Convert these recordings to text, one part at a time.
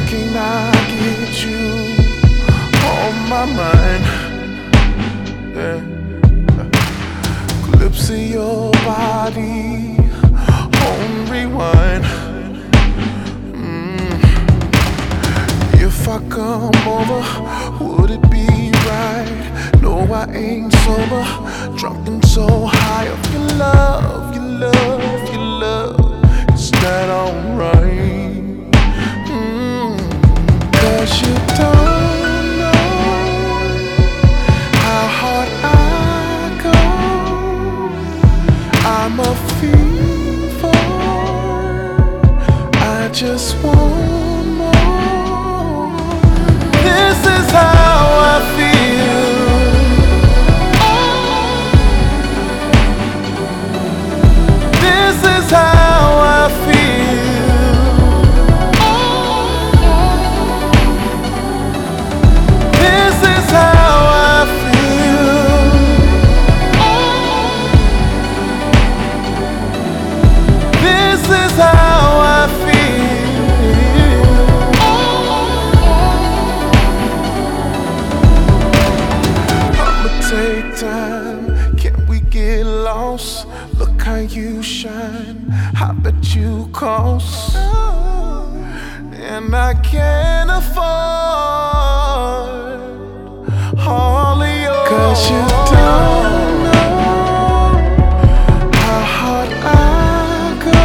can I get you on my mind? Yeah. Clips of your body on rewind. If I come over, would it be right? No, I ain't sober, drunk and so high of your love, your love, your love. Is that alright? 'Cause you don't know how hard I go. I'm a fiend for, I just want more. This is how I feel. This is how I feel. This is how I feel. This is how I feel. I'ma take time, can we get lost? Look how you shine, I bet you cost. And I can't afford all of yours. 'Cause you don't know how hard I go.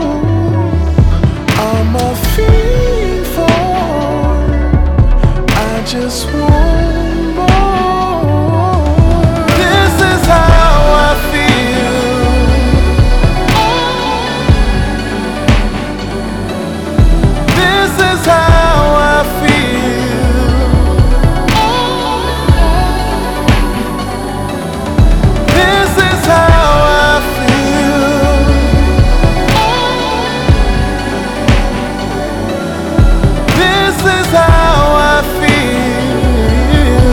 I'm a fiend for, I just want more. This is how I feel. This is how I feel. This is how I feel. This is how I feel.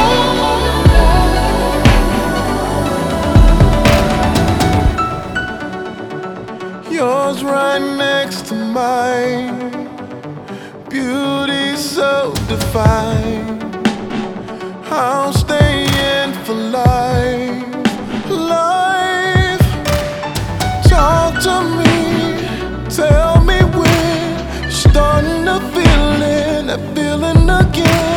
Yours right next to mine, beauty so divine. I'll stay in for life, life. Talk to me, tell me when you're starting to feel it, that feeling again.